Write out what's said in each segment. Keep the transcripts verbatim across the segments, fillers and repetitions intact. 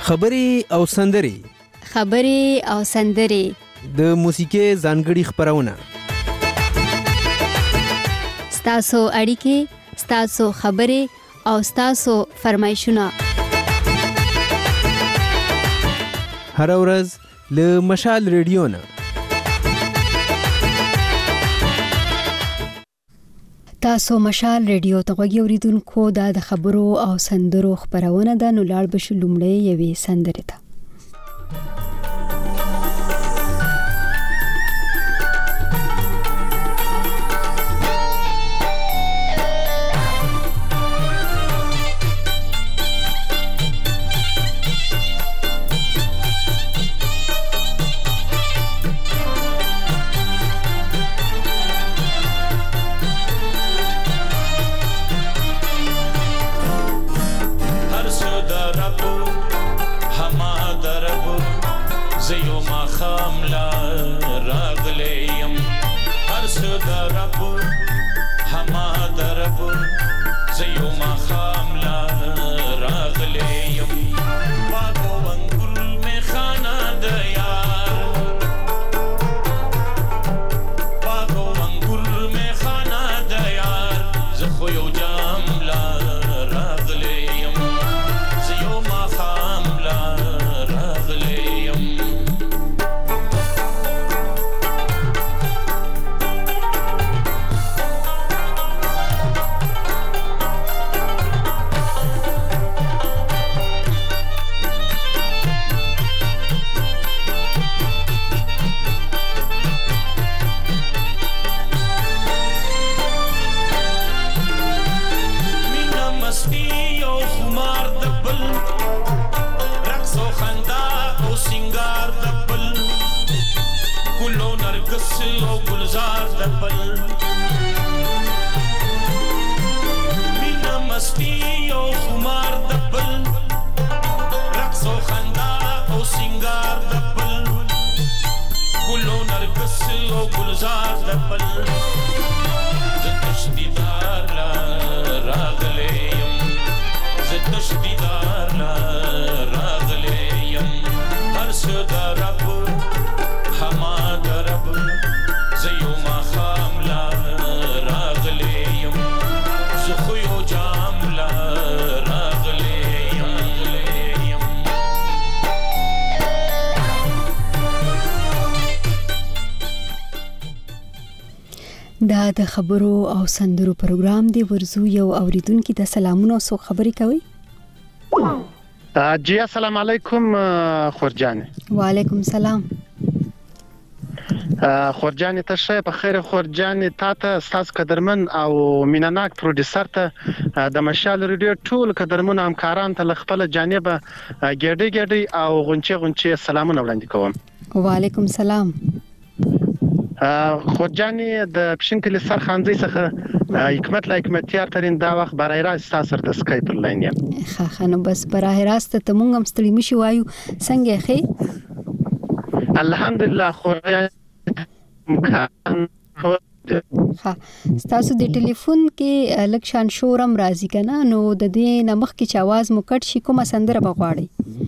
خبرې او سندرې خبرې او سندرې د موسیقۍ ځانګړي خپرونه ستاسو اړیکې ستاسو خبرې او ستاسو فرمایشونه هر ورځ له مشال ریډیو نه تاسو مشال ریډیو ته غوږی اوریدونکو دا د خبرو او سندرو خبرونه ده. نو لاړ بشو لومړی یوې سندرې ته. دا د خبرو او سندرو پروګرام دی. ورزو یو اوریدونکو د سلامونو سو خبرې کوي. جی السلام علیکم خورجان. وعلیکم سلام. خورجان ته شه په خیر. خورجان تا ته تاسو قدرمن او میناناک پروډوسر ته د مشال ریډیو ټول قدرمن همکاران ته خپل جانبه ګډي ګډي او غونچه غونچه سلامونه وړاندې کوم. وعلیکم سلام. خورجان د پښینکل سر خانځي څخه حکمت لا حکمتیار ترين دا وخت برای راست تاسو د اسکایپ لاین یم. ښه ښه نو بس برای راست ته مونږ هم ستړي مشي وایو. څنګه ښه؟ الحمدلله. خو ها تاسو د ټلیفون کې لک شان شورم راځي کنه نو د دې نمخ کې چې आवाज مو کټ شي کومه سندره بغواړي.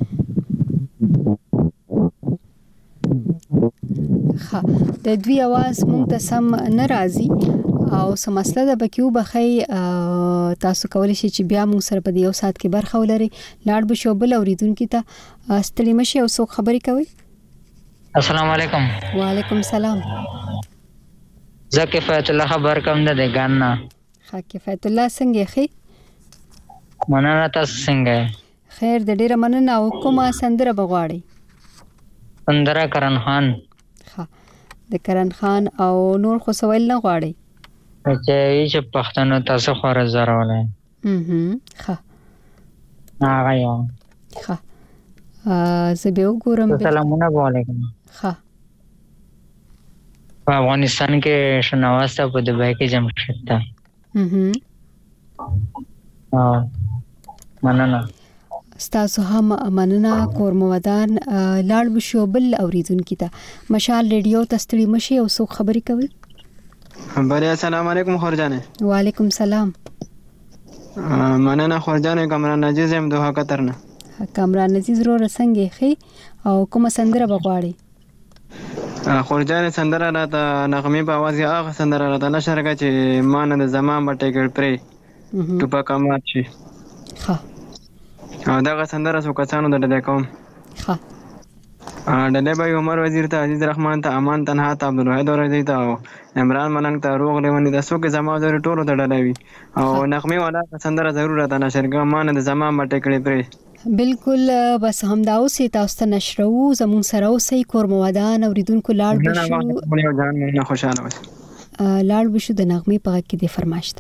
ها د دوی आवाज مونږ ته سم نه راځي او سم مسله د بکیو بخي تاسو کولی شئ چې بیا مونږ سره په یو ساعت کې برخه ولري. لاړ بشو بل اوریدونکو ته ستړي مشي او څوک خبرې کوي. السلام علیکم. وعلیکم سلام. زه کفایت الله خبر کوم د ګانا. ښه کفایت الله څنګه ښه؟ مننه. تاسو څنګه؟ خیر د ډیره مننه. او کومه سندره بغواړي؟ سندره کرن خان. ښه د کرن خان او نور خو سوال نه غواړي چې چې پښتنو تاسو خور زره ولای. هم ښه هغه یو. ښه زه به وګورم. سلامونه علیکم. ښه په افغانستان کې شنواسته په دبي کې جمشید ته. هم ها مننه. ستاسو هم مننه. کورمودان لاړ بشو بل اوریدونکو ته مشال ریډیو ته ستړي مشي او څوک خبرې کوي. بله السلام علیکم خورجانه. وعلیکم سلام. مننه خورجانه. کامران عزیز ام دوه قطر نه. کامران عزیز رو رسنګي خي او کومه سندره بغواړي؟ خورجان سندره راته نغمې په आवाज کې هغه سندره راته نشر کړه چې مان د زمان بټې کړ پرې ټوپا کمات شي. ها او دا سندره سو کسانو د دې کوم. ها ډلې به عمر وزیر ته عزیز رحمان ته امان تنها ته عبدالواحد اورځي ته عمران ملنګ ته روغ لیونی د سو کې زما زره ټولو ته ډلوي او نغمې والا سندره ضرورت نشر کړه مان د زمان بټې کړ پرې. بالکل بس همدا اوس تاسو ته نشرو زمون سره اوسې کور موادان اوریدونکو لاړ بشو نه خوشاله اوسه لاړ بشو د نغمې په کې د فرمایشت.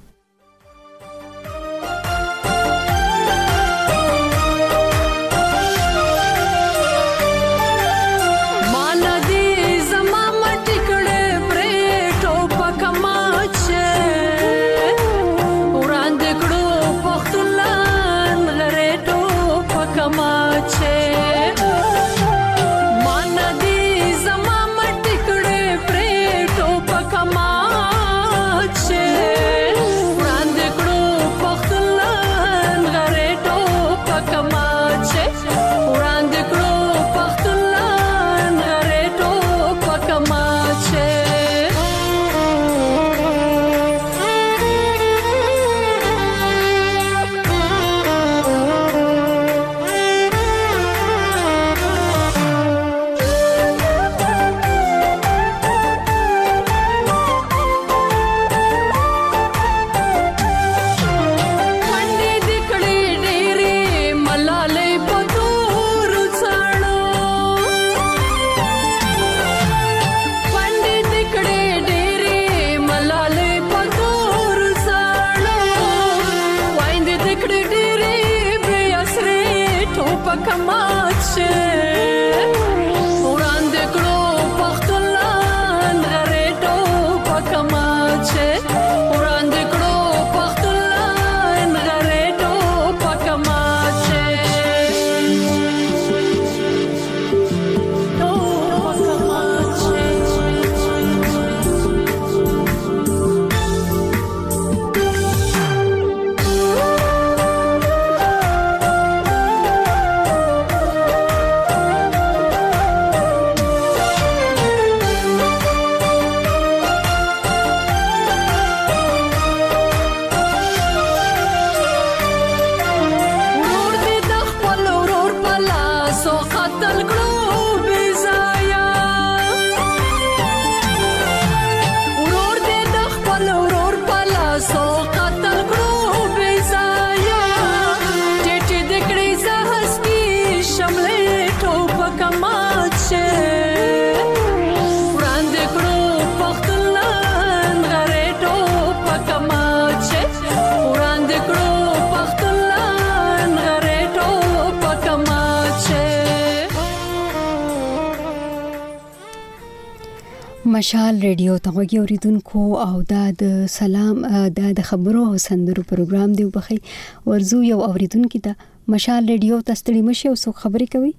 مشال ریډیو ته وګورئ اوریدونکو او دا د سلام دا د خبرو او سندرو پروګرام دی وبخي ورزو یو اوریدونکو ته مشال ریډیو ته ستړي مشه او څو خبرې کوي.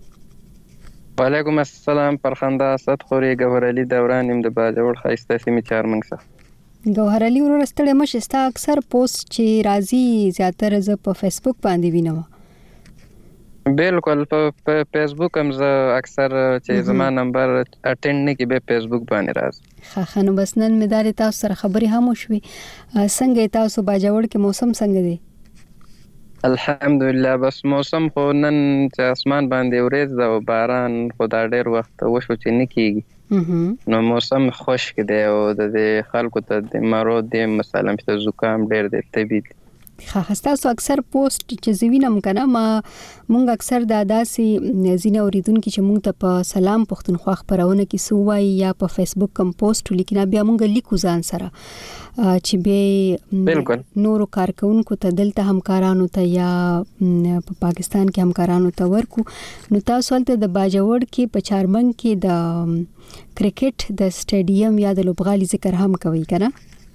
وعلیکم السلام پرخنده اسد خوري ګوهر علي دوران يم د باجوړ خاصه سیمه چارمنګ څخه. ګوهر علي ورور ستړي مشه ستا اکثر پوسټ چې راځي زیاتره ز په فیسبوک باندې وینم. بالکل په فیسبوک هم زه اکثر چې زما نمبر اټینډ نه کی به فیسبوک باندې راځي. ښه ښه نو بس نن مې دا تاسو سره خبرې هم وشوي. څنګه تاسو باجوړ کې موسم څنګه دی؟ الحمدلله بس موسم خو نن چې اسمان باندې ورېځ ده او باران خو دا ډېر وخت وشو چې نه کېږي نو موسم خشک دی او د خلکو ته د مرض دی مثلا په زکام ډېر دی طبي دی. ښه تاسو اکثر پوسټ چې زوینم کنه ما مونږ اکثر دا داسې زینه اوریدونکو چې مونږ ته په سلام پښتونخوا خبرونه کې سووای یا په فیسبوک کم پوسټ لیکنا بیا مونږ لیکو ځان سره چې به نورو کارکونکو ته دلته همکارانو ته یا په پاکستان کې همکارانو ته ورکو. نو تاسو ولته د باجوړ کې په چارمنګ کې د کرکټ د سټیډیم یا د لوبغالي ذکر هم کوي کنه؟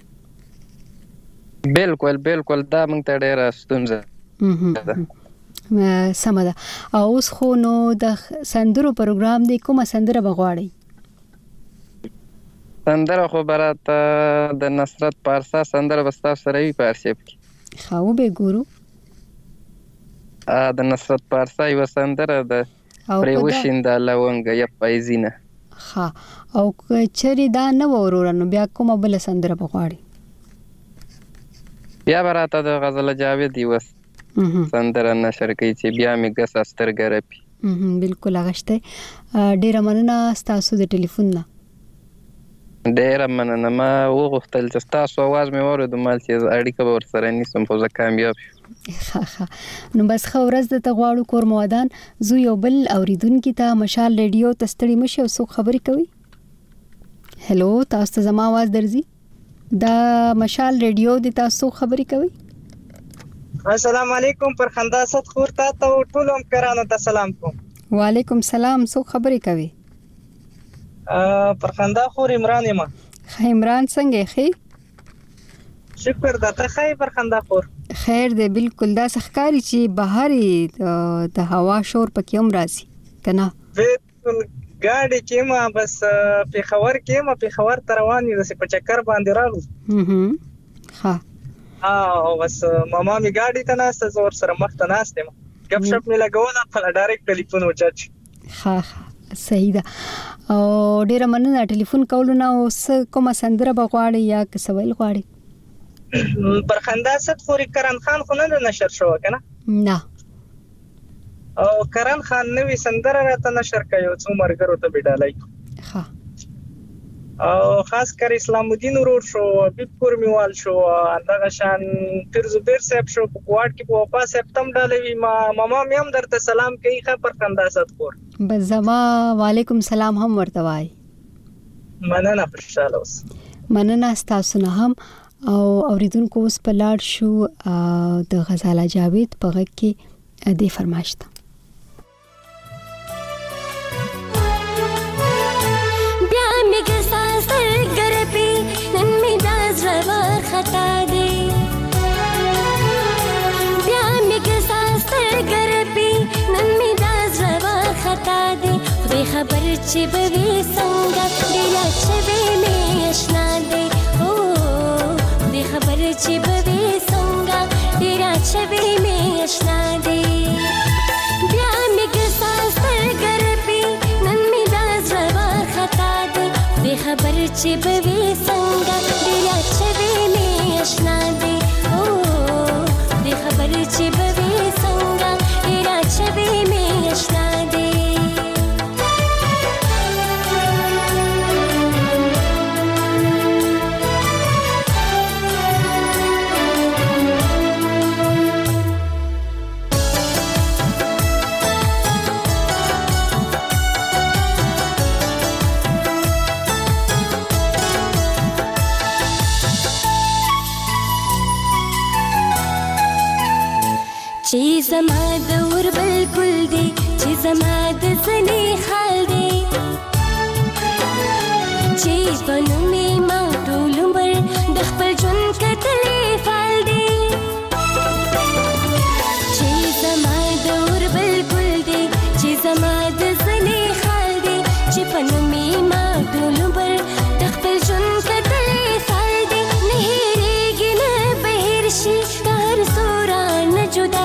بالکل بالکل دا موږ ته ډېره ستونزه ده. سمه ده. او اوس خو نو د سندرو پروګرام دی کومه سندره بغواړي؟ سندره خو براته د نصرت پارسا سندره بستا سره وی پارسیب کی. خو به ګورو. د نصرت پارسا یو سندره ده پرې وشینده لونګه یا پایزینه. ها او چری دا نه ورورانو بیا کومه بل سندره بغواړي؟ بیا براته د غزل جاوید یو سندره نشر کوي چې بیا می ګس سترګې رپي. بالکل اغشته. ډیره مننه تاسو د ټلیفون نه. ډیره مننه. ما وغوښتل چې تاسو आवाज مې واورېد مال چې اړیکه به ورسره نیسم خو زه کامیاب شوم. ها ها نو بس خو ورځ د تغواړو کور موادان زو یو بل اوریدونکو ته مشال ریډیو تستړی مشه او څو خبرې کوي. هلو تاسو ته زما आवाज درځي؟ دا مشال ریډیو د تاسو خبرې کوي. السلام علیکم پر خندا ست خور تا ته ټول هم کرانو ته سلام کوم. وعلیکم سلام. څو خبرې کوي؟ پر خندا خور عمران یم. عمران څنګه خې؟ شکر دا ته خې پر خندا خور. خیر دی بالکل. دا سخکاری چې بهاري د هوا شور پکې هم راځي کنه؟ بالکل ګاډي کې ما بس په خبر کې ما په خبر روان یو چې په چکر باندې راغلو. هم ها او بس ماما می ګاډي ته ناسته زور سره مخ ته ناسته ما غب شپ می لګوله په ډایرکټ ټلیفون وچاچ. ها صحیح ده. او ډیره مننه ټلیفون کولو نه. اوس کومه سندره بغواړي یا کسویل غواړي؟ پر خندا ست خوري کرن خان خو نه نشر شو کنه؟ نه. او کرن خان نوې سندره راته نشر کړو څو مرګرو ته بډالای. ها او خاص کر اسلام الدین ورور شو بیپور میوال شو اندغه شان پیر زبیر صاحب شو په کوټ کې په واپس سپتم ډالوي ما ماما مې هم درته سلام کوي خه پر خندا ست خور. بس زما وعلیکم سلام هم ورته وای. مننه خوشاله اوس. مننه تاسو نه هم. او اوریدونکو اوس په لاړ شو د غزاله جاوید په غږ کې دې فرمایش ته. بیا می ګساس ګرپی نن می داز ور خطا دی. بیا می ګساس ګرپی نن می داز ور خطا دی. خدای خبر چې به وي څنګه دی لا چې می آشنا دی. خبر چې به وي څنګه ډیره چې به می آشنا دی. بیا می ګساس ګرپی نن می داز ور خطا دی. خدای خبر چې به وي څنګه ډیره چې به می آشنا دی. او دې خبر چې به وي څنګه ډیره چې به می آشنا دی. چې زما د ور بالکل دی چې زما د ځنې حال دی چې پنو می ما ټول عمر د خپل ژوند کتلې فال دی. چې زما د ور بالکل دی چې زما د ځنې حال دی چې پنو می ما ټول عمر د خپل ژوند کتلې فال دی. نه هېرېږي نه بهر شي هر سورا نه جدا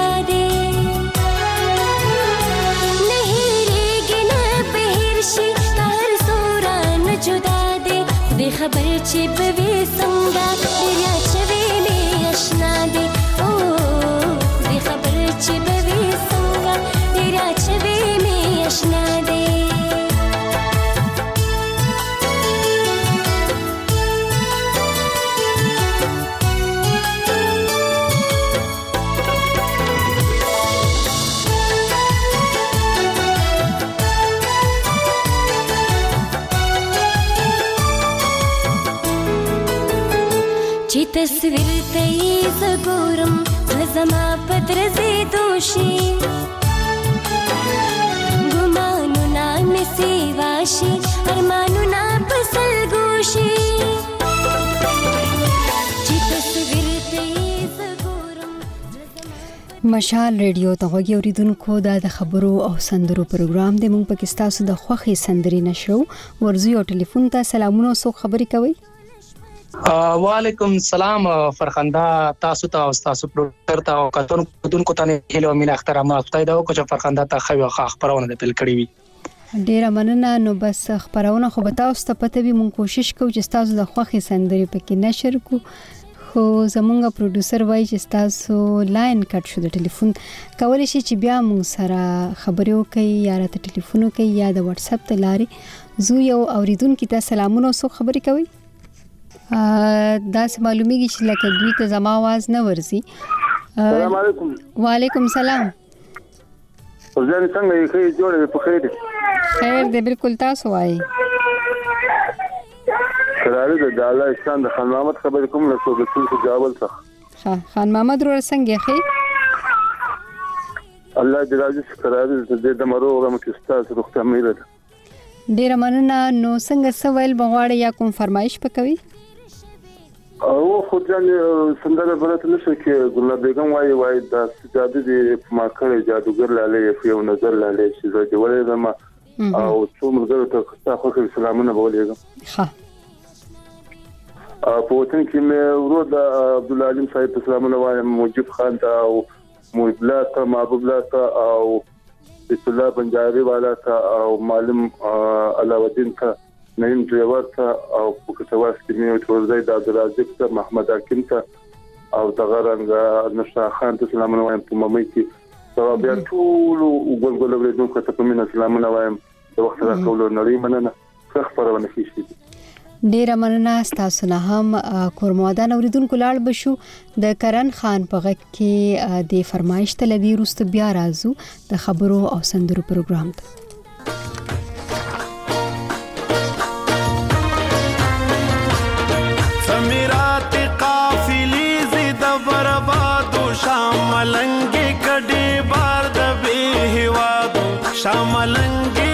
خبر چې به وي څنګه ډیره چې وي می آشنا دی. او دې خبر چې به وي څنګه ډیره چې وي می آشنا دی. تصویر ته یې زګورم زما پدرځې دوشي ګمانو نا مسی واشي ارمانو نا پسل ګوشي. چې تصویر ته یې زګورم. مشال ریډیو ته غوږی اوریدونکو دا د خبرو او سندرو پروګرام دی. موږ پکې تاسو د خوښي سندري نشو ورزي او ټلیفون ته سلامونه سو خبري کوي. وعلیکم سلام فرخنده تاسو ته او تاسو پروډوسر ته او کتون کتونکو ته هیله او مینه احترامات خدای دا وکړي فرخنده ته خو خبرونه د تل کړی وي. ډیره مننه. نو بس خبرونه خو به تاسو ته پته وي، مونږ کوشش کوو چې تاسو د خوخي سندري پکې نشر کو، خو زمونږ پروډوسر وایي چې تاسو لاین کټ شو د ټلیفون. کولای شي چې بیا مونږ سره خبرې وکړي یا راته ټلیفون وکړي یا د واتس اپ ته لاري زو یو اوریدونکو ته سلامونه او سو خبرې کوي. دا څه معلومیږي چې لکه دوی ته زما आवाज نه ورسي. السلام علیکم. وعلیکم سلام. ځان څنګه یې خیر جوړه په خیر دي؟ خیر دی بالکل. تاسو وایي سره د الله اسلام د خان محمد خبر کوم له څو څو جواب څخه. ها خان محمد ور څنګه خیر؟ الله دې راځي سره دې د مرو غو مکستاس روخته مېره. ډیر مننه. نو څنګه سوال بغواړی یا کوم فرمایش پکوي؟ او خو ځان سندره برته نشو کې ګل بیگم وايي وايي د سجاده دې ما کړی جادوګر لاله په یو نظر لاله چې زه دې ولې زما او څو مرګ ته تاسو سلامونه بولېږم. ها په وطن کې مې ورو د عبد العلیم صاحب سلامونه وایم، موجب خان ته او مولا ته محبوب الله ته او بسم الله بنجاري والا ته او معلم علاوالدین ته نیم جوار ته او پکتواس کې مې ټولځای د عبدالرزاق ته محمد حکیم ته او دغه رنګ نشا خان ته سلامونه وایم په ممې کې سبا بیا ټول وګورګل ورېدونکو ته په مینه سلامونه وایم. د وخت راکولو نړۍ مننه ښه خبرونه کیږي. ډیره مننه. تاسو نه هم کورموادان اوریدونکو لاړ بشو د کرن خان په غږ کې د فرمایش تلدي روست بیا راځو د خبرو او سندرو پروګرام ته. سمیرات قافلی زید بربادو شاملنگی کډی بار د به هوادو شاملنگی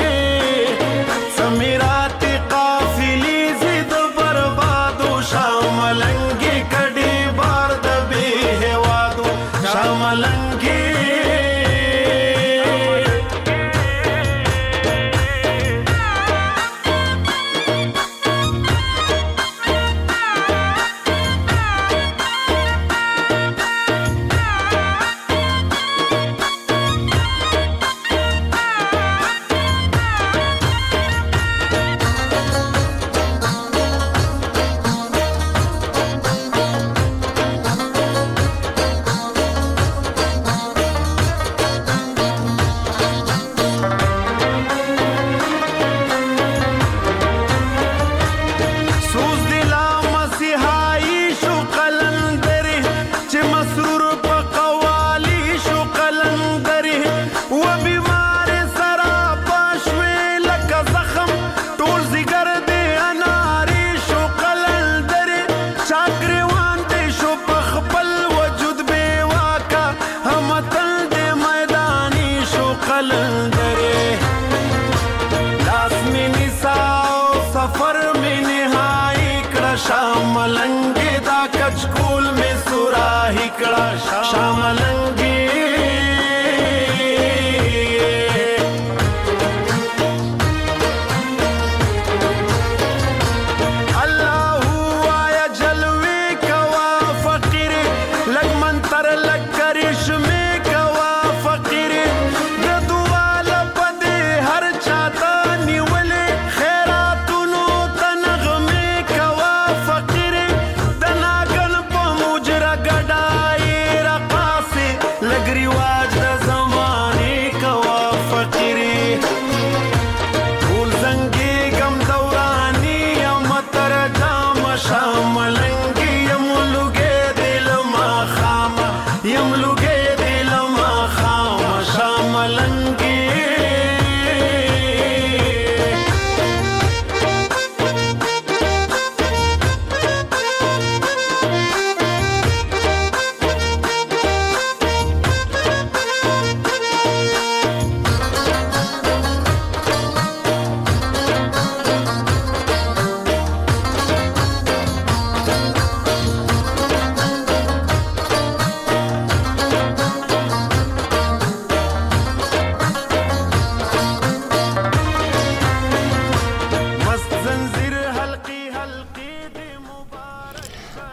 سمیرات قافلی زید بربادو شاملنگی کډی بار د به هوادو شاملنگی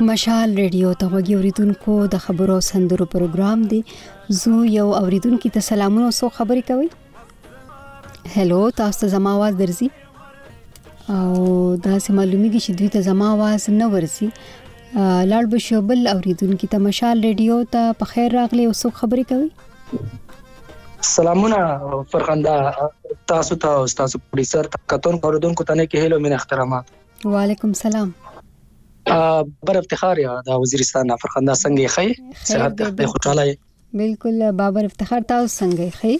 مشال ریډیو ته وګورئ اوریدونکو د خبرو سندرو پروګرام دی. زه یو اوریدونکو ته سلامونه او سو خبرې کوي. هلو، تاسو ته زما आवाज درځي او دا سه معلومیږي چې دوی ته زما आवाज نه ورسي. لاړ بشو بل اوریدونکو ته مشال ریډیو ته په خیر راغلی او سو خبرې کوي. سلامونه فرخنده تاسو ته او تاسو پروډوسر ته کتون اوریدونکو ته نه کې هلو مين احترامات. وعلیکم سلام. بر افتخار یا د وزیرستان فرخنده څنګه خی صحت ته خوشاله. بالکل بابر افتخار تاسو څنګه خی؟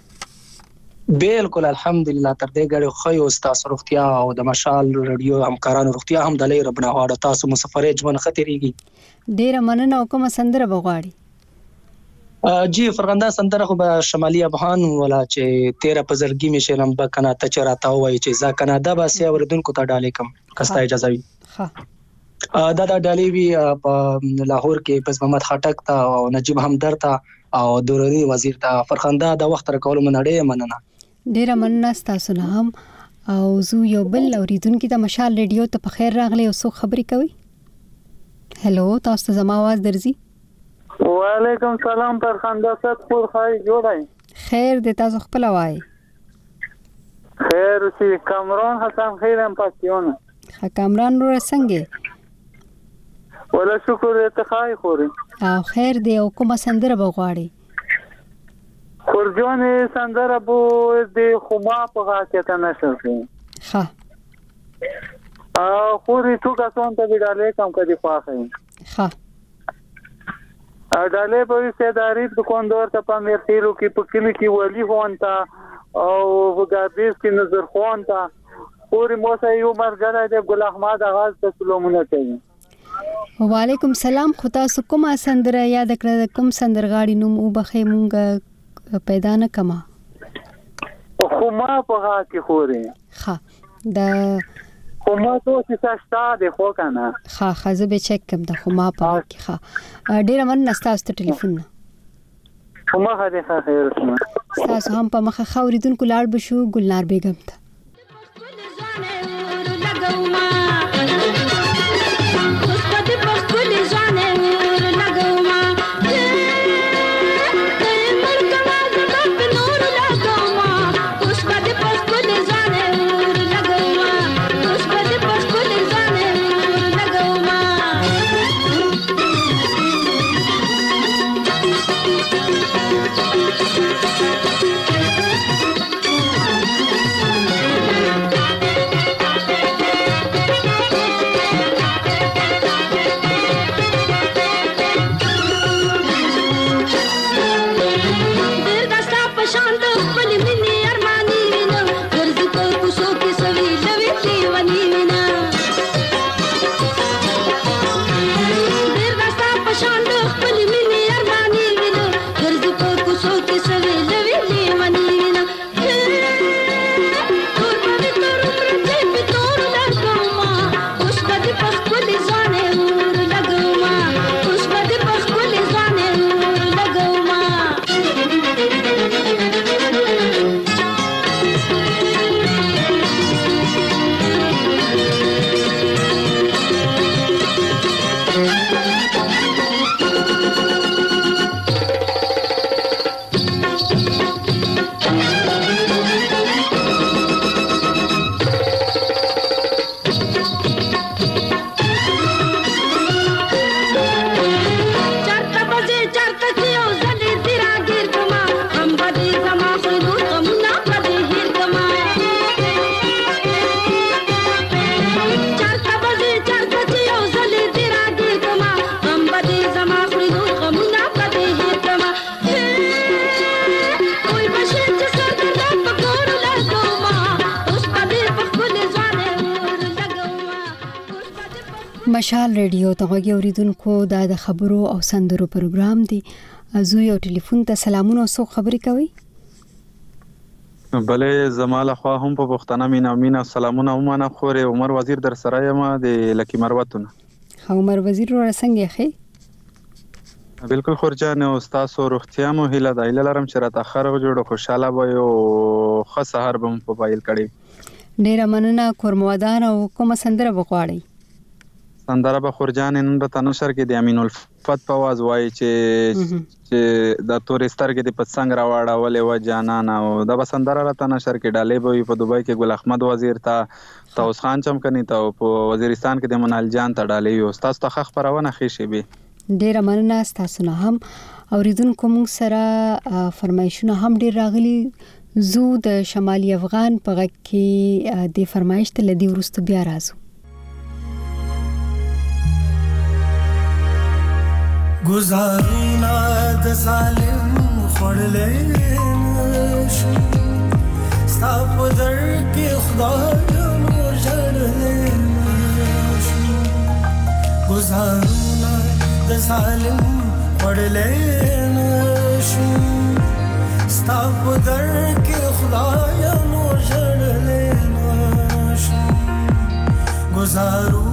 بالکل الحمدلله تر دې غړي خو او تاسو روغتیا او د مشال ریډیو همکارانو روغتیا هم د لې ربنا غواړه تاسو مسافر ژوند خطرېږي. ډیر مننه او کوم سندره بغواړي؟ جی فرغنده سندره خو به شمالي افغان ولا چې تیرا پزړګي می شلم بکنه ته چراته وای چې ځا کنادا به سي اوردونکو ته ډالې کم کستا اجازه وي. ها دا دا ډالې وی په لاهور کې پس محمد خټک ته او نجیب همدرد ته او دوراني وزیر ته فرخنده د وخت راکول منړې مننه. ډیر مننه تاسو نه هم او زه یو بل اوریدونکو ته مشال ریډیو ته په خیر راغلی او سو خبرې کوي. هلو، تاسو ته زما आवाज درځي؟ وعلیکم سلام فرخنده ست پور خای جوړای. خیر دې تاسو خپل وای. خیر سي کامران حسن خیرم پاتیونه. ها کامران رو څنګه؟ ولا شکر ته خای خوري. او خیر دې او کومه سندره بغواړي؟ خورجونې سندره بو دې خما په غاکه ته نشي. ها او خوري تو کا سون ته ویډالې کم کدي پاخه. ها ډالې په سیداری د کوندور ته په مرتیلو کې په کلی کې ولی هونتا او وګادیس کې نظر هونتا پوری موسه یو مرګره د ګل احمد اغاز ته سلامونه کوي. وعلیکم سلام. خدا سو کومه سندره یاد کړه کوم سندرغاړي نوم او بخې مونږ پیدا نه کما خما په ها کې خوري. ها د خما تو چې ساستا د خو کنه. ها خزه به چک کم د خما په کې. ها ډیر من نستاسو ته ټلیفون نه خما هدي خیر اسمه تاسو هم په مخه خوریدونکو لاړ بشو ګلنار بیگم ته. مشال ریډیو ته غوږی اوریدونکو دا د خبرو او سندرو پروګرام دی. زه یو ټلیفون ته سلامونه او سو خبرې کوي. بلې زماله خو هم په پښتنه مینا مینا سلامونه ومنه خوري. عمر وزیر در سره یم د لکی مروتونه. عمر وزیر رو څنګه خې؟ بالکل خورجان او تاسو روغتیا مو هیله د ایله لرم چې را تاخر جوړ خوشاله وي او ښه سحر به په پایل کړي. ډیر مننه. کورمودان او کوم سندره بغواړي؟ سندره به خورجان نن راته نشر کې د امین الفت په आवाज وایي چې چې د تورې سترګې د پڅنګ راوړولې و جانان او د به سندره راته نشر کې ډالې به په دوبۍ کې ګل احمد وزیر ته توس خان چمکني ته په وزیرستان کې د منال جان ته ډالې یو تاسو ته خخ پرونه خېشي به ډیر مننه تاسو نه هم اوریدونکو موږ سره فرمایشونه هم ډیر راغلي زو د شمالي افغان په غږ کې د فرمایش ته لدی ورسته بیا راځو گزارونا د ظالم خړلې نشو ستا په در کې خدای نور جړلې نشو گزارونا د ظالم خړلې نشو ستا په در کې خدای نور جړلې نشو گزارو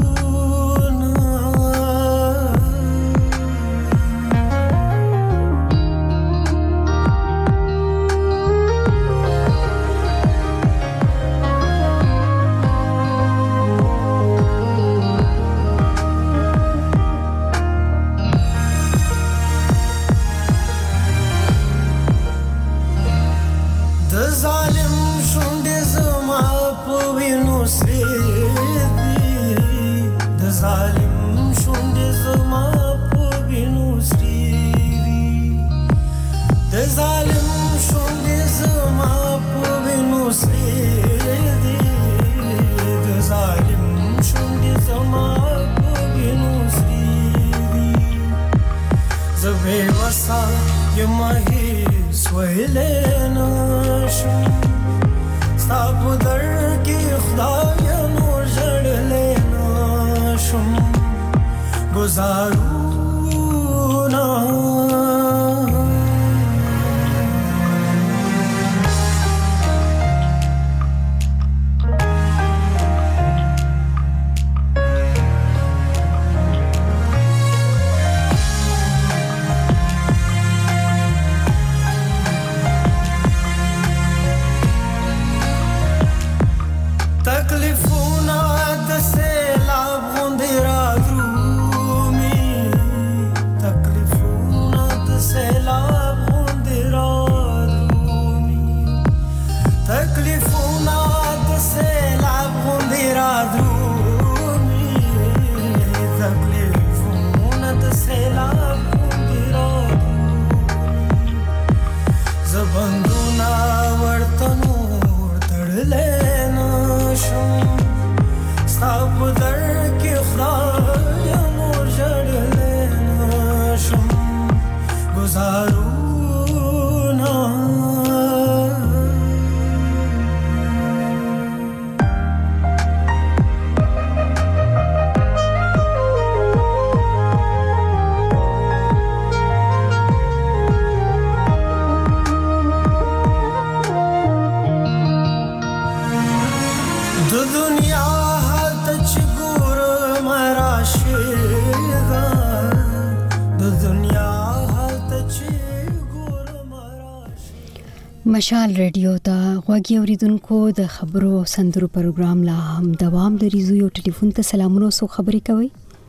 مشال ریډیو ته غوږی اوریدونکو د خبرو او سندرو پروګرام لا هم دوام لري زو یو ټلیفون ته سلامونه سو خبرې کوي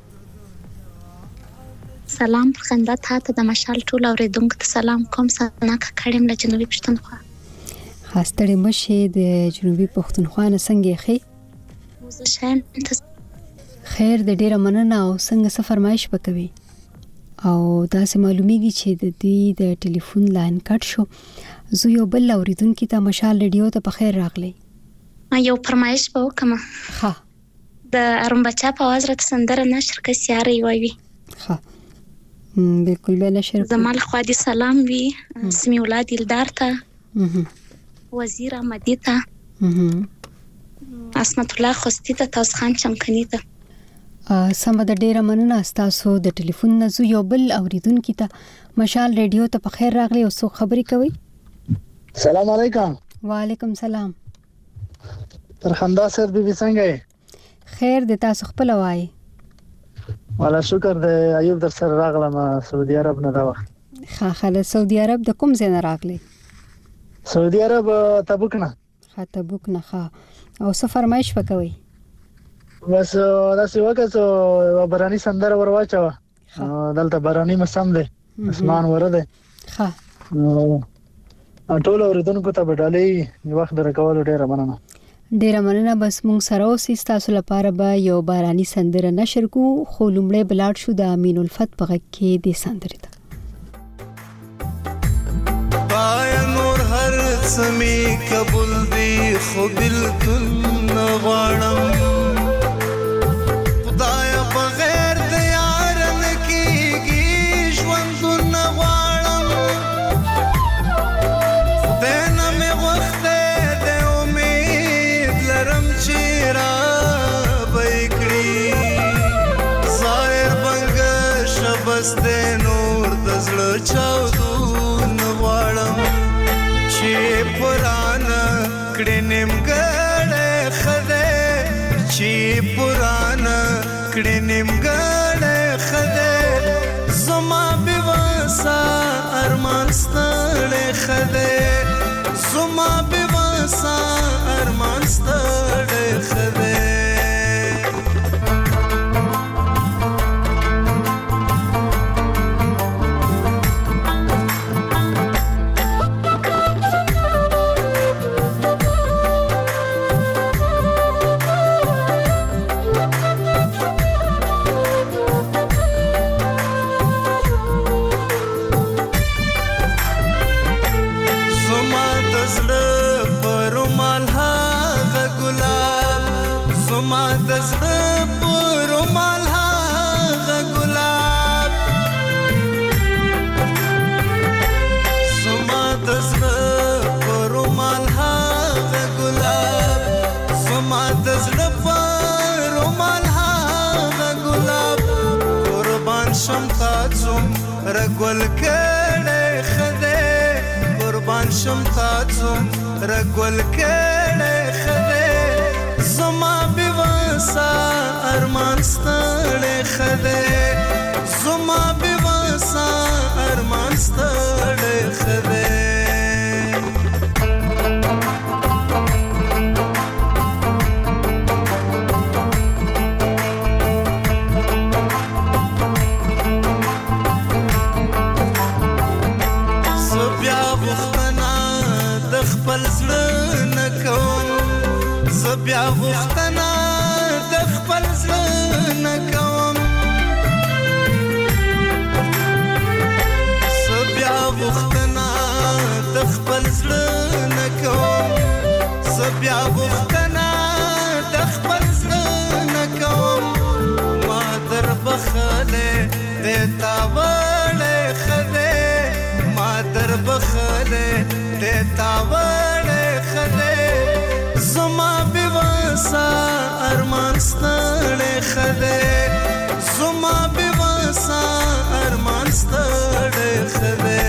سلام خندا ته د مشال ټول اوریدونکو ته سلام کوم سنا کړم له جنوبي پښتونخوا خاصتړې مشه د جنوبي پښتونخوا نه څنګه خې زه شم خیر د ډیره مننه او څنګه څه فرمایش وکوي او دا سه معلومیږي چې د دې د ټلیفون لاین کټ شو زه یو بل اوریدونکو ته مشال ریډیو ته په خیر راغلی یو فرمایش به وکم ها د ارم بچا په आवाज راته سندره نشر کې سیاره وي ها بالکل به نشر زمال خو دې سلام وي سمي ولاد دلدار ته وزیر احمدی ته اسمت الله خوستی ته توس خان چمکنی ته سم د ډیره مننه تاسو د ټلیفون نه زو یو بل اوریدونکو ته مشال ریډیو ته په خیر راغلی او څو خبرې کوي سلام علیکم وعلیکم سلام ترخندا سر بي بي څنګه خیر د تاسو خپل وای والا شکر د ایوب در سره راغلم سعودي عرب نه دا وخت ښه خاله سعودي عرب د کوم ځای نه راغلی سعودي عرب تبوک نه ها تبوک نه ښه او څه فرمایش وکوي بس داسې وکړه باراني سندره ور واچوه دلته باراني مسم دی اسمان وره دی ښه ټول اوریدونکو ته به ډالۍ وخت درکولو ډېره مننه ډیره مننه. بس مونږ سره اوسئ، ستاسو لپاره به یو باراني سندره نشر کوو، خو لومړی به لاړ شو د امین الفت په غږ کې دې سندرې ته. پای نور هر څه مې قبول دی خو بلکل نه غواړم خدای بغیر د یار نه کېږي ژوندون نه غواړم خدای نه مې غوښتی دی امید لرم چې را به یې کړي ظاهر بنګه شبس دی نور د زړه چاودون نه غواړم چې پرانه کړې نیمګړی ښه دی چې پرانه کړې نیمګړی ښه دی زما بېوسه ارمان ستړی ښه دی زما بېوسه ارمان ستړی ښه دی رګول کړه خدای قربان شم تاسو رګول کړه خدای زما بېوسه ارمان ستړی خدای زما بېوسه ارمان ستړی خدای بیا غوښتنه د خپل زړه نه کوم زه بیا غوښتنه د خپل زړه نه کوم زه بیا غوښتنه د خپل زړه نه کوم ما در بخلې د تا وړې خدای ما در بخلې د تا وړې خدای زما بېوسه ارمان ستړی خدای زما بېوسه ارمان ستړی خدای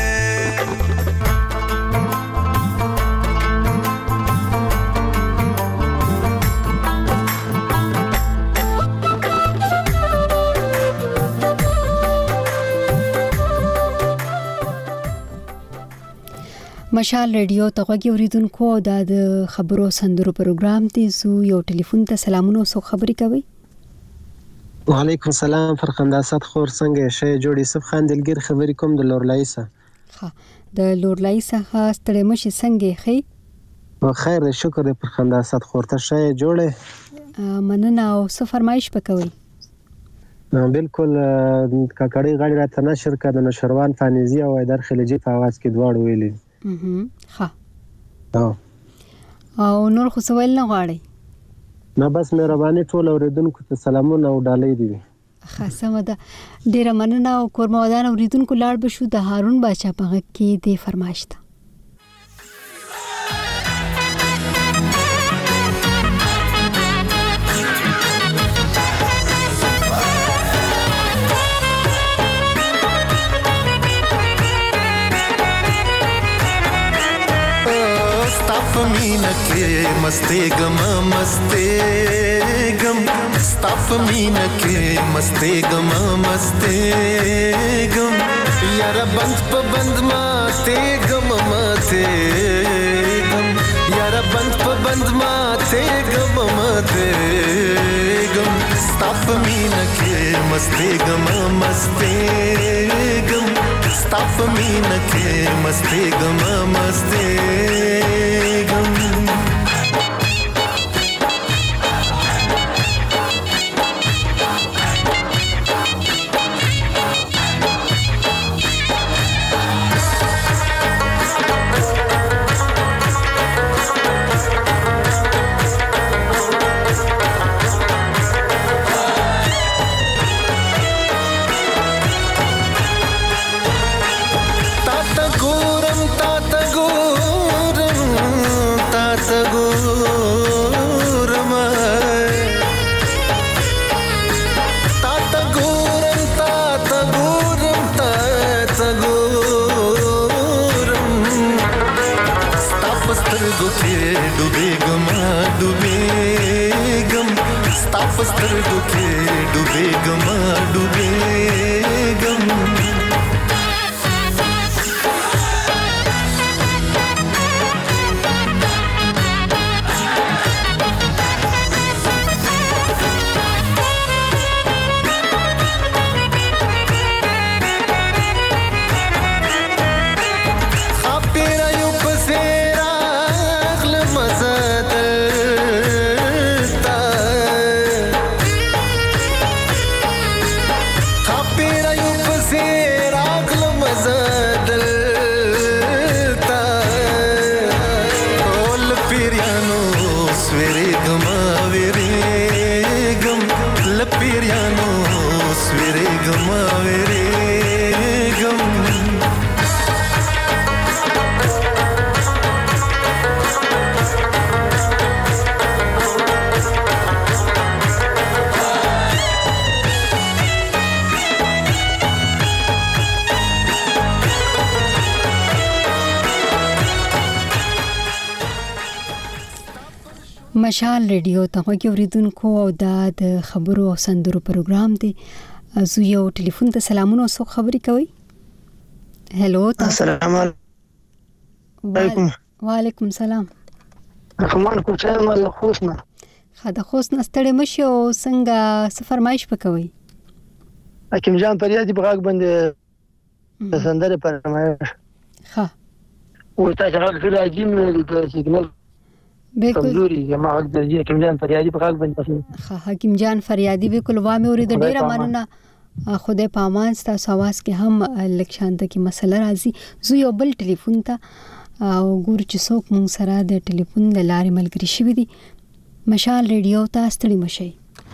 مشال ریډیو ته غوږی اوریدونکو دا د خبرو سندرو پروګرام دی زو یو ټلیفون ته سلامونه او خبرې کوي. وعلیکم السلام فرخنده اسد خور څنګه شې جوړ یوسف خان دلګر خبرې کوم د لورلای سره. ها د لورلای څخه ستړي مشي څنګه خې؟ خیر شکر فرخنده اسد خور ته شې جوړه مننه او څه فرمایش وکوي. بالکل کاکړی غاړي راته نشر کړه د نشروان فانیزي او ایدر خلیجی په आवाज کې دواړو ویلي. ها او نور خو سوال نه غواړي نه بس مهرباني ټول اوریدونکو ته سلامونه او ډالۍ دي. خاصه ده ډیره مننه او کورمودان اوریدونکو لاړ بشو د هارون باچا په غږ کې د فرمایش ته. मीना के मस्ते गम मस्ते गम स्ताफ मीना के मस्ते गम मस्ते गम यार बंद प बंद माते गम माते गम यार बंद प बंद माते गम माते ستاپ مینه کې مسته غم مسته غم ستاپ مینه کې مسته غم مسته غم سترګو کې ډوبېږم ډوبېږم مشال ریډیو ته غوږی اوریدونکو او دا د خبرو او سندرو پروګرام دی. زه یو ټلیفون ته سلامونه او څوک خبرې کوي؟ هلو السلام علیکم. وعلیکم سلام. رحمان کوچه مال خوشنه خدا خوشنه ستړي مشي او څنګه څه فرمایش وکوي؟ حکیم جان پریادي بغاګ باندې سندره فرمایش ها او تاسو راغلی راځي مې د سیګنال بالکل کمزوري ما د حکیم جان فریادي په غاګ باندې پسند ها حکیم جان فریادي بالکل و مې اورید ډیره مننه. خدای پامان تاسو आवाज کې هم لکشانته کې مسله راځي. زه یو بل ټلیفون ته او ګور چې څوک مونږ سره د ټلیفون د لارې ملګری شوی دي. مشال ریډیو ته ستړي مشي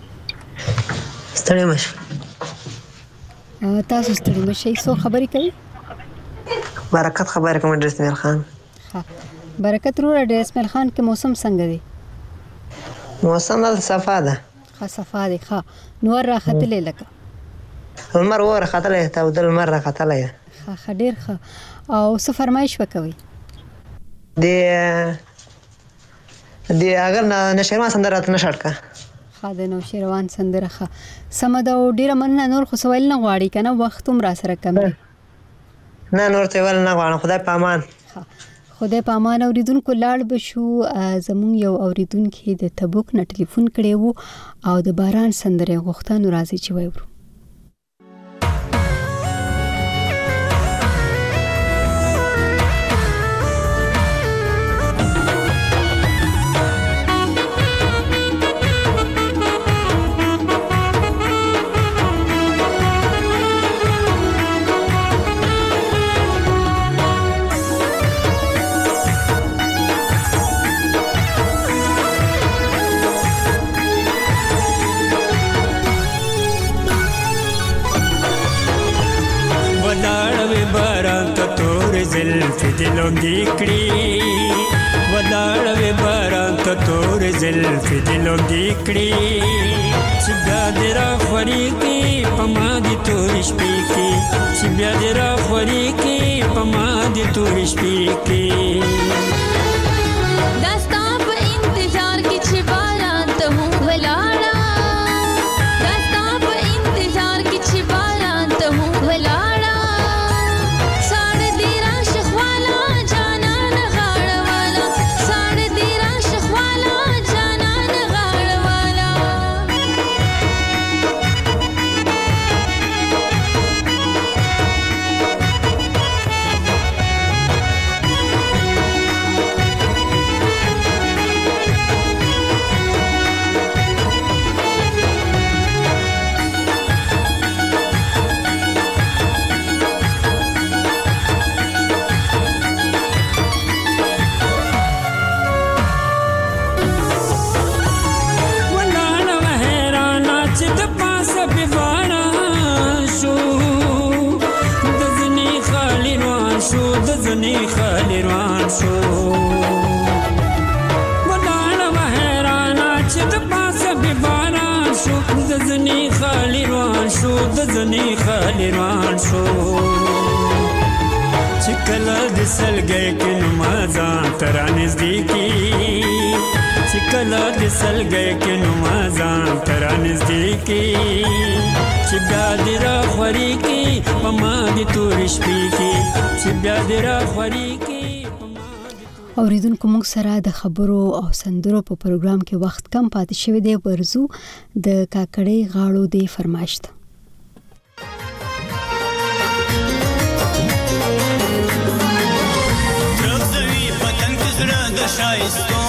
ستړي مشي تاسو ستړي مشي. سو خبرې کوي؟ برکت خبرې کوم د اسماعیل خان. ها برکت رو د اسماعیل خان کې موسم څنګه دی؟ موسم د صفا ده. ها صفا دی. ها نور راختلې لکه المر ور خطلې ته ودل مر خطلې. ها خډیر ښه. او څه فرمایش وکوي؟ د د اگر نشروان سندره ته نشړکا. ها د نشروان سندره ښه سم ده. ډیره مننه. نور خو سوال نه غواړي کنه وخت هم را سره کم دی. نه نور ته ول نه غواړم. خدای پامان. خدای پامان. اوریدونکو لاړ بشو. زمون یو اوریدونکو د تبوک نه ټلیفون کړي وو او د باران سندره غوښتنه راځي چې وایو. زلفی دلوں دیکھڑی وداڑوے باران تو تور زلفی دلوں دیکھڑی چبیا دیرا خوری کی پما دی تورش پی کی چبیا دیرا خوری کی پما دی تورش پی کی دستاں پہ انتظار کی چھباران تو ہوں ولاڑا دستاں پہ انتظار کی چھباران تو ہوں ولاڑا د ځنې خالي روان شو ولاړه وه حیرانه چې د پاسه بې باران شو د ځنې خالي روان شو د ځنې خالي روان شو چې کله د سلګۍ کې نو ما ځان ته رانږدې کي چې کله د سلګۍ کې نو ما ځان ته رانږدې کي چې بیا دې راخوري کي په ما دې تورې شپې کې چې بیا دې راخوري کي. اوریدونکو موږ سره د خبرو او سندرو په پروګرام کې وخت کم پاتې شوی دی. ورزو د کاکړۍ غاړو دی فرمایش ته. شایستو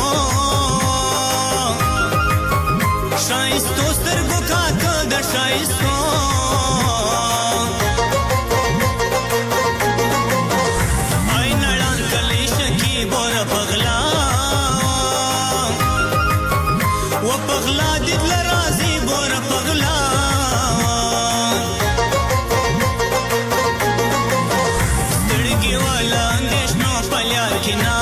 شایستو سترګو کاته د شایستو آی نړان کلی شکی بور پغلا و پغلا دې لرازي بور پغلا ستړګي والا اندېشنو پلیار کې نا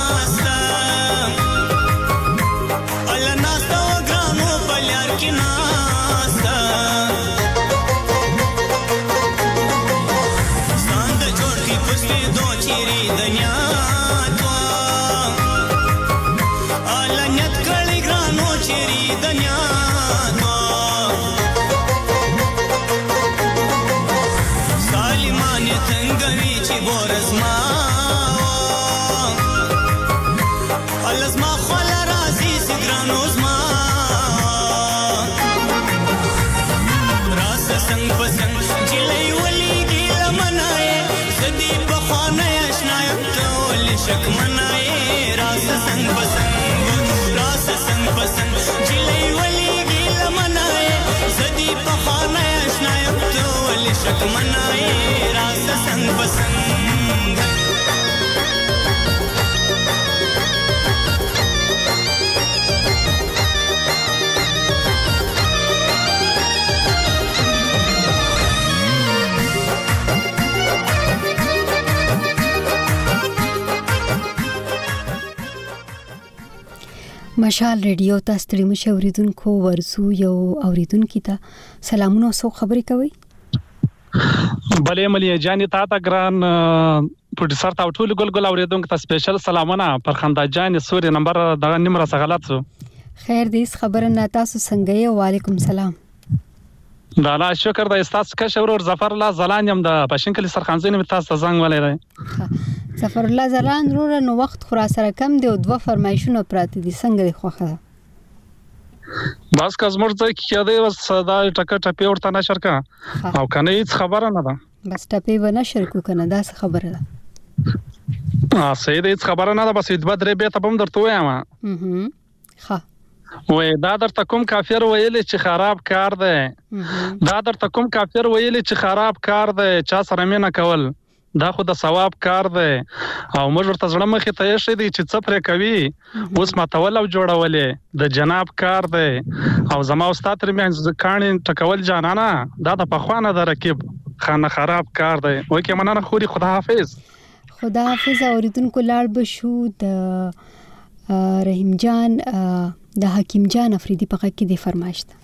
شک منائے راس سنگ پسند راس سنگ پسند جلئی ولی گیل منائے زدی پخانہ اشنائب تو ولی شک منائے راس سنگ پسند. مشال ریډیو ته ستړي مشه اوریدونکو. ورزو یو اوریدونکو ته سلامونه او خبرې کوي. بلې ملي جانې تا ته ګران پروډوسر ته ټول ګل ګل اوریدونکو ته سپیشل سلامونه. پرخندا جان سوري نمبر دغه نیمه را غلط شو. خیر دې خبره نه تاسو څنګه یې؟ وعلیکم سلام. دا لا شکر د استاد کشور اور ظفر الله زلان یم د پښینکلی سرخانزین می تاسو زنګ ولې دی. ظفر الله زلان رور نو وخت خورا سره کم دی او دوه فرمایشونه پراته دي. څنګه دی خوخه بس که زموږ ځای کې دی بس دا ټکه ټپی ورته نشر کا او کنه هیڅ خبره نه ده. بس ټپی و نشر کو کنه دا څه خبره ده؟ اه صحیح دی هیڅ خبره نه ده. بس د بدرې به ته هم درته وایم. اها ها وې دا درته کوم کافر ویلې چې خراب کار دی. دا درته کوم کافر ویلې چې خراب کار دی. چا سره مینه کول دا خو د ثواب کار دی او موږ ورته زړه مخې ته یې شې دی چې څه پرې کوي اوس ماتول او جوړولې د جناب کار دی. او زما استاد ترمنځ کاڼي ټکول جانانه دا د پخوانه د رکیب خانه خراب کار دی. وای کې مننه خوري. خدا حافظ. خدا حافظ. اوریدونکو لاړ بشو د رحیم جان د حکیم جان افریدی په غږ کې دی فرمایش ده.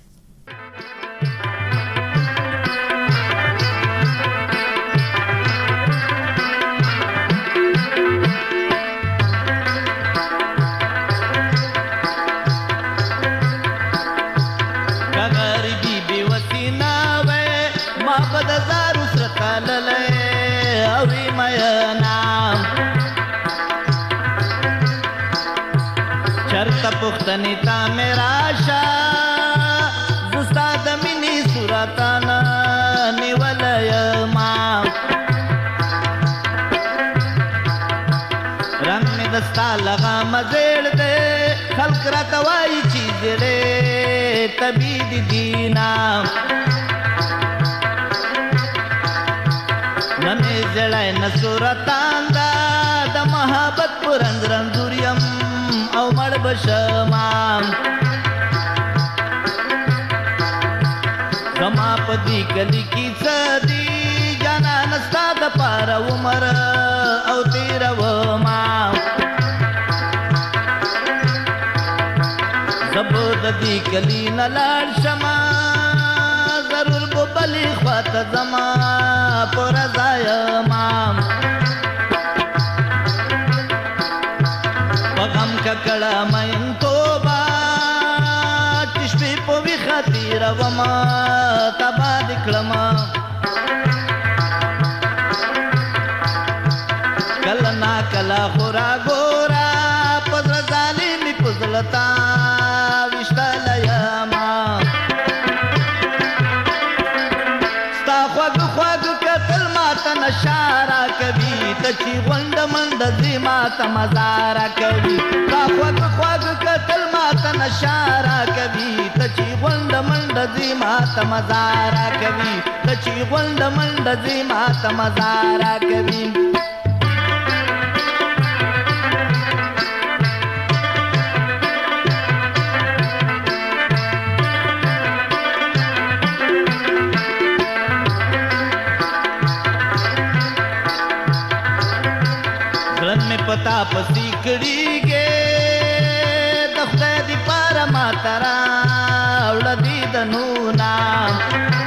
پختنی تا میرا شاہ استاد منی صورتانا نیولی مام رنگ میں دستا لغا مزیڑ دے خلق رتوائی چیز دے تبید دینا نمی زڑای نصورتان دا دا محبت پرند رنزوریم او مړ بشمام زما پدی کلی کی صدی جانا نستا د پار عمر او کلی کلی نلار شما ضرور بو بلی خوات زما پر زایما پغم ککړه مین توبه چشپی په وی خاطر وما تبا دکړما کلا نا کلا خورا ګورا پزړه ظالمی پزلتا وشتل یما ستا خوګ خوګ کتل ماته نشارا کوي تچی وند مند دی ماته مزارا کوي ستا خوګ خوګ کتل ماته نشارا کوي تچی وند مند دی ماته مزارا کوي تچی وند مند دی ماته مزارا کوي پتا پسی کړيږي د خدای دی پار ما ترا ول دي د نو نام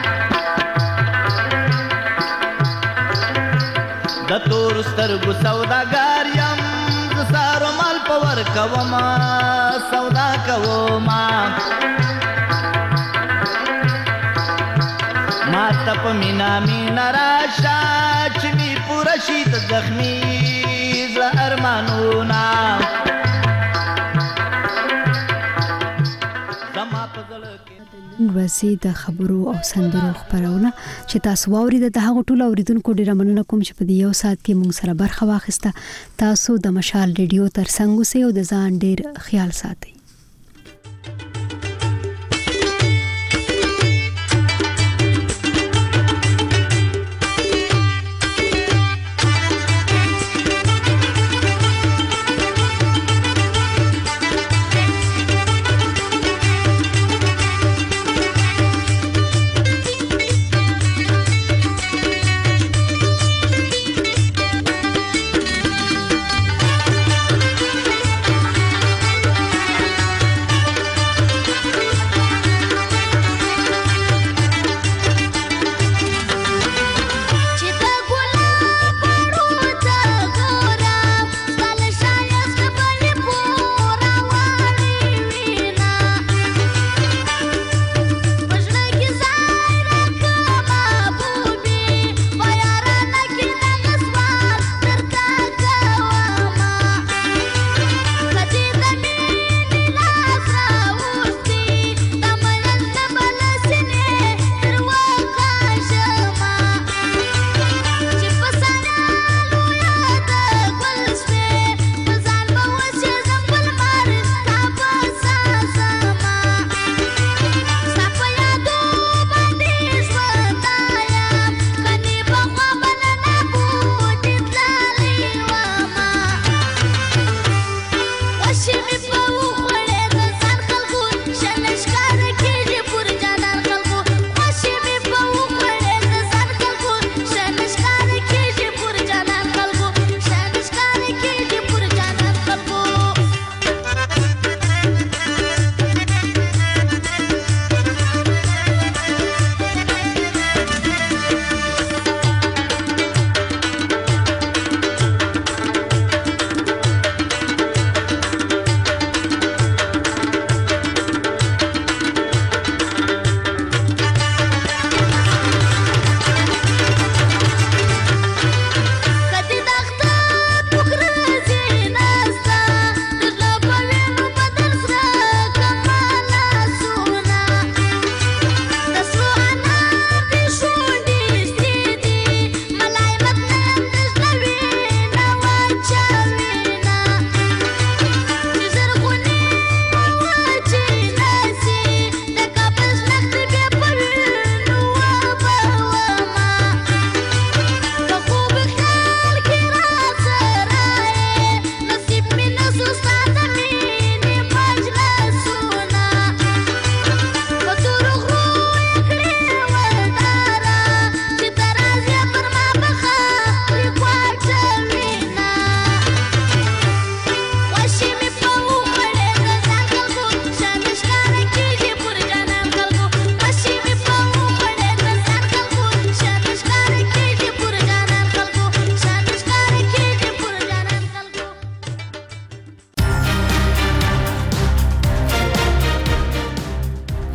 د تور سترګو سوداګار يم ز سارو مال پور کوما سودا کوما ما تپ مینا مینا راشا چمی پورشید زخمی ارمانونا ورځي د خبرو او سندرو خبرونه چې تاسو واوري د هغه ټولو اوریدونکو ډیره مننه کوم چې په دې یو ساعت کې موږ سره برخه واخیسته تاسو د مشال ریډیو ترڅنګ اوسئ او د ځان ډیر خیال ساتئ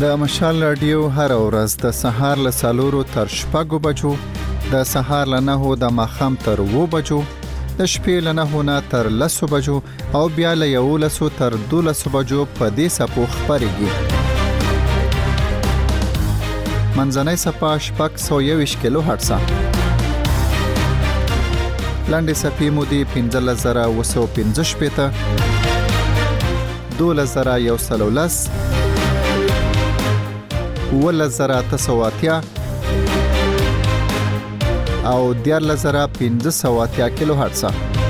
د مشال رادیو هر ورځ د سهار له څلورو تر شپږو بجو، د سهار له نهو د ماښام تر اووه بجو، د شپې له نهو نه تر لسو بجو او بیا له یولسو تر دولسو بجو په دې څپو خپرېږي. منځنۍ څپه شپږ سوه یوویشت کیلو هرټزه. لنډې څپې مودې پنځلس زره اوه سوه پنځه شپېته، دولس زره یو سل او لس، اوولس زره اته سوه اتیا او دیارلس زره پنځه سوه اتیا کیلو هرټزه.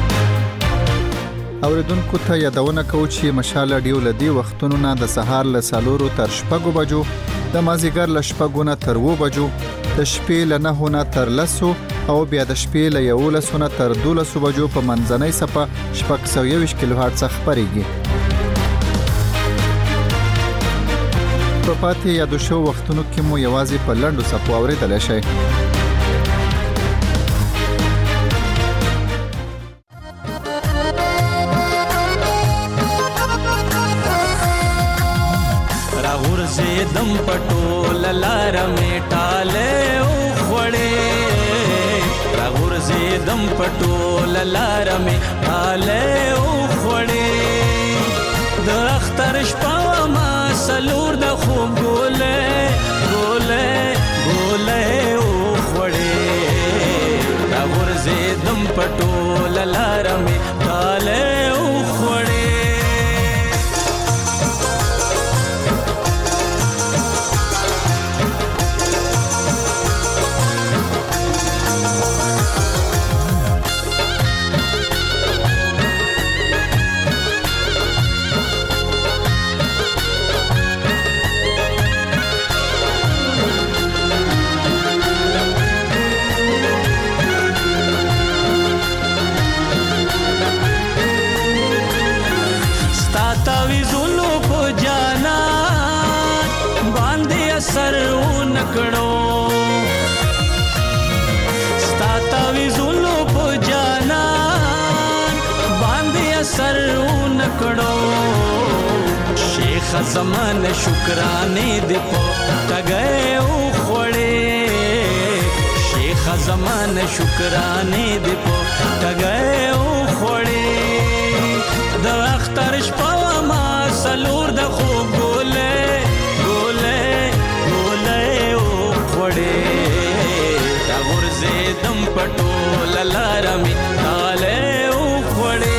اوریدونکو ته یادونه کوو چې مشال رادیو له دې وختونو نه د سهار له څلورو تر شپږو بجو، د مازدیګر له شپږو نه تر اووه بجو، د شپې له نهو نه تر لسو او بیا د شپې له یولسو نه تر دولسو بجو په منځنۍ څپه شپږ سوه یوویشت کیلو هرټزه خپرېږي. په پاتې یادو شو وختونو کې مو یوازې په لنډو څپو اورېدلی شئ. راغورځېدم په ټوله لاره مې ټالۍ وخوړې، راغورځېدم په ټوله لاره مې ټالۍ وخوړې، د اختر شپه ومه سلور د خوب ګولۍ ګولۍ ګولۍ وخوړې، راغورځېدم په ټوله لاره مې ټالۍ وخوړې. سر ونکړو ستا تعویذونو په جانان باندې سر ونکړو، شیخ زمان شکرانې دې په ټګۍ وخوړې، شیخ زمان شکرانې دې په ټګۍ وخوړې، د اختر شپه ومه سلور د خوب ګولۍ راغورځېدم په ټوله لاره مې ټالۍ وخوړې.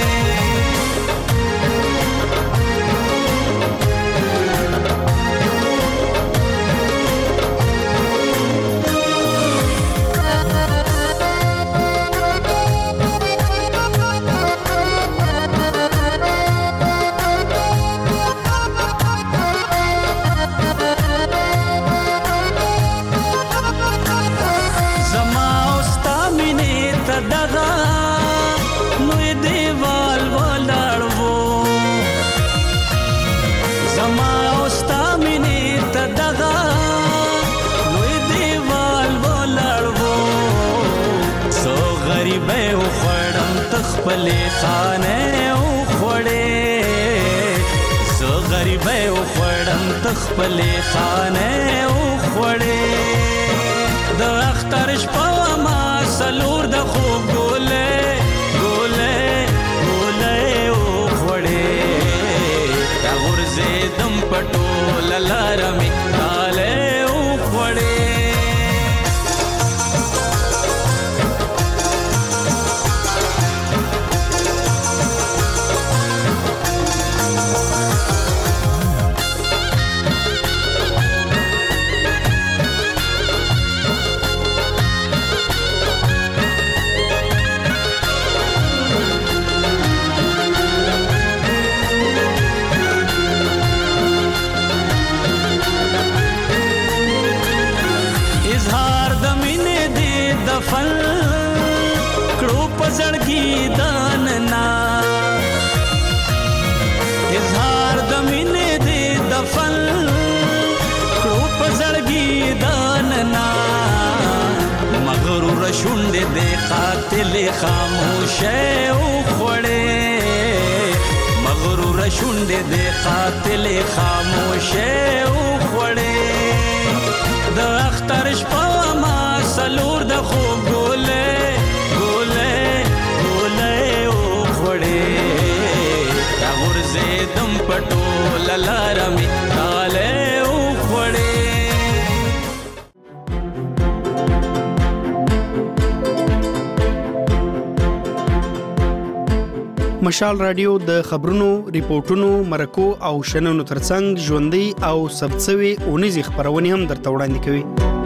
خپلې خانې وخوړې، زه غریبۍ وخوړم ته خپلې خانې وخوړې، د اختر شپه ومه سلور د خوب ګولۍ ګولۍ ګولۍ وخوړې، راغورځېدم په ټوله لاره مې ټالۍ وخوړې. دفن کړو په زړګي داننا، اظهار د مینې دې دفن کړو په زړګي داننا، مغرور شونډې دې قاتل خاموشه وخوړې، مغرور شونډې دې قاتل خاموشه وخوړې، هر شپه ما سلور د خوب ګولې ګولې ګولې او خوړې دا ورزیدم پټول لارمي تاله او خوړې. مشال رادیو د خبرونو، ریپورتونو، مرکو او شننو ترڅنګ ژوندۍ او ثبتسوي اونیزي خبرونه هم درته وړاندې کوي.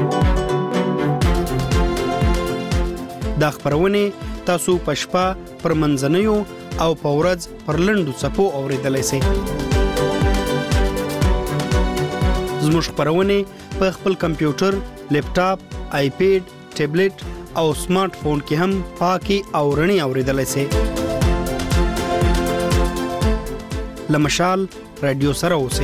دا خبرونه تاسو په شپه پر منځنیو او په ورځ پر لنډو څپو اوریدلای شئ. زموږ خبرونه په خپل کمپیوټر، لیپټاپ، آیپیډ، ټابلیټ او سمارټ فون کې هم پاکي او رڼي اوریدلای شئ. لمشال رادیو سره اوسئ.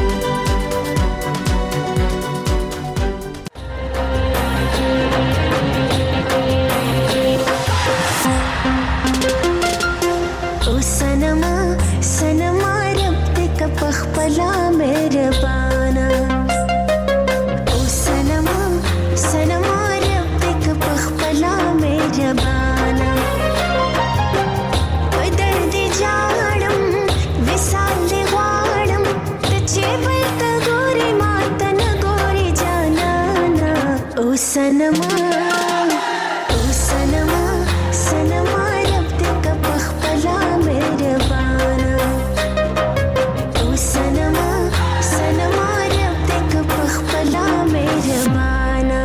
او سنما سنما رب دې کا پخپلا مهربانا او سنما سنما رب دې کا پخپلا مهربانا بدر دې جاړم وسال دې غواړم ته چې بلته ګوري ماته نه ګوري جانانا او سنما او سنما سنما رب دې کا پخپلا مهربانا او سنما سنما رب دې کا پخپلا مهربانا.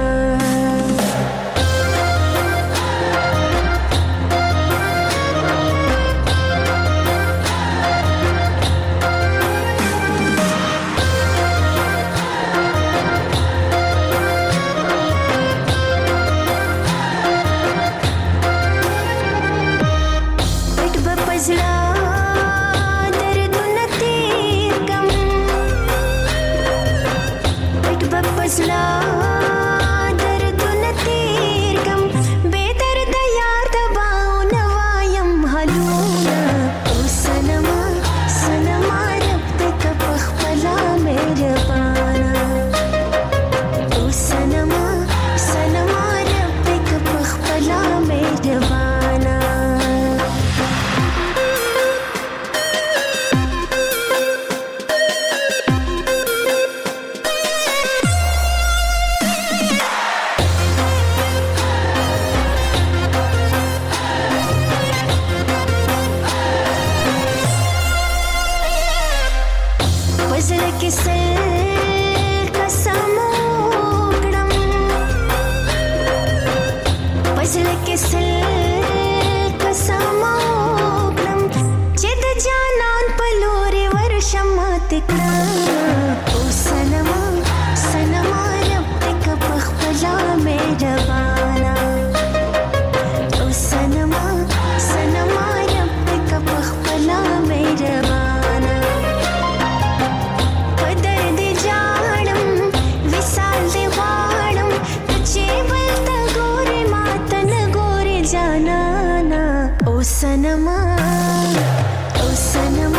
O Sanama, O Sanama.